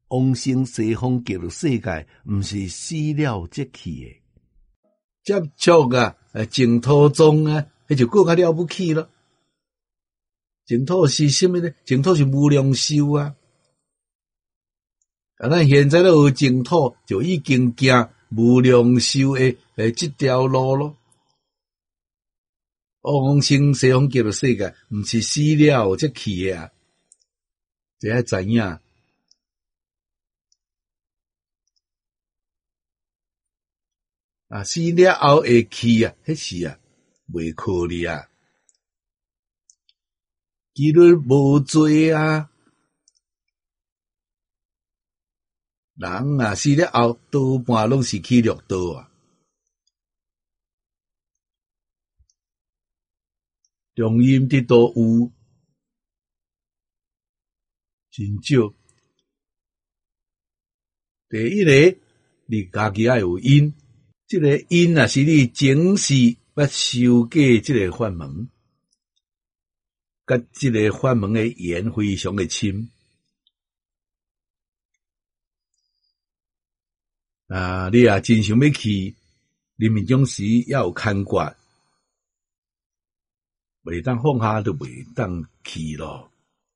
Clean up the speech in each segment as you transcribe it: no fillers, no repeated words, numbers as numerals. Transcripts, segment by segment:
往生西方极乐世界，毋是死了则去的。接触啊，净土宗啊，迄就更加了不起了。净土是什么呢？净土是无量寿啊！咱现在咧学净土，就已经行无量寿的这条路咯。往生西方极乐世界，毋是死了则去的啊！这要知影。啊，死了后会去啊，迄是啊，袂可能啊。几率无罪啊。人啊，死了后多半拢是去六道啊。中阴得道有，真少。第一个，你家己要有因，这个因啊是你前世要修过这个法门，甲这个法门的缘非常的深。啊，你啊真想要去，临命终时要有牵挂，袂当放下就袂当去咯。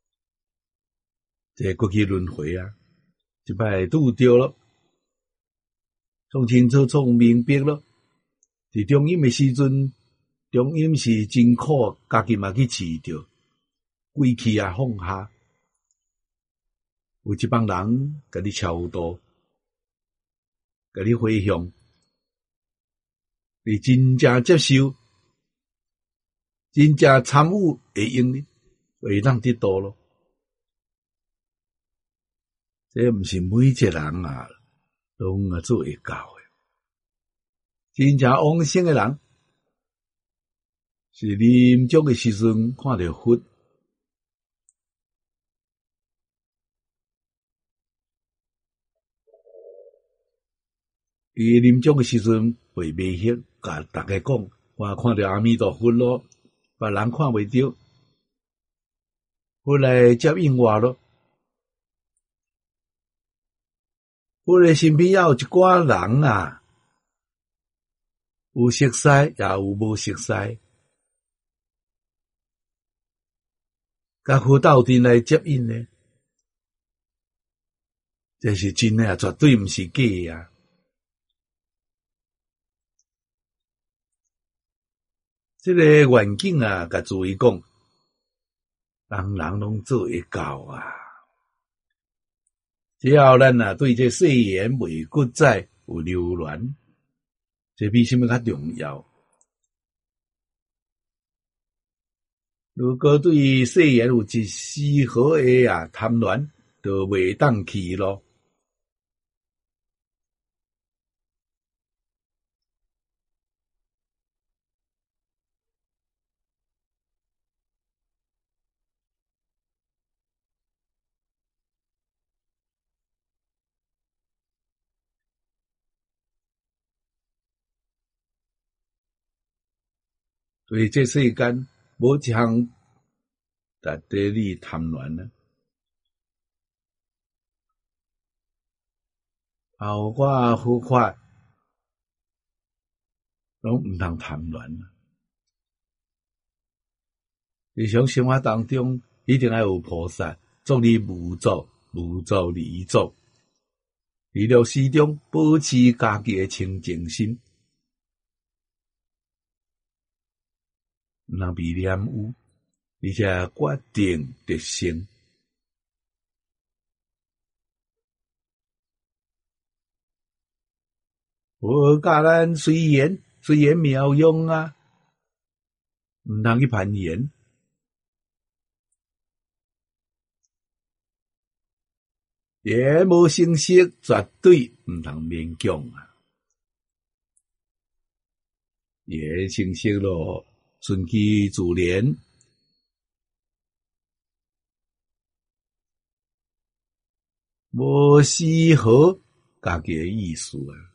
这过去轮回啊，一摆拄着咯，从清楚从明白咯。伫中阴的时阵，中阴是真苦，家己嘛去试着，归去啊放下。有一帮人甲你超度，甲你回向，你真正接受，真正参与会用呢，会当得到咯。这毋是每一个人啊，拢做会到的。真正往生的人，是临终的时阵看到佛，伊临终的时阵会微笑，甲大家讲，我看到阿弥陀佛咯，别人看袂到，佛来接应我咯。佛的身边也有一寡人啊，有熟悉也有无熟悉，甲佛斗阵来接应呢，这是真的啊，绝对毋是假的啊。这个愿景啊，甲注意讲，人人拢做会到啊。只要咱啊对这世缘未骨在有留恋，这比什么较重要？如果对世缘有一丝毫的贪恋，就袂当去咯。所以这世间无一项值得你贪恋啊。包括佛法，拢毋通贪恋啊。日常生活当中，一定要有菩萨作你无作，无作你作。娱乐时中保持家己的清净心，毋通被染污，而且决定得胜。佛教咱随缘妙用啊，毋通去攀缘。也无成色，绝对毋通勉强啊！也成色咯，顺其自然，无丝毫家己的意思啊！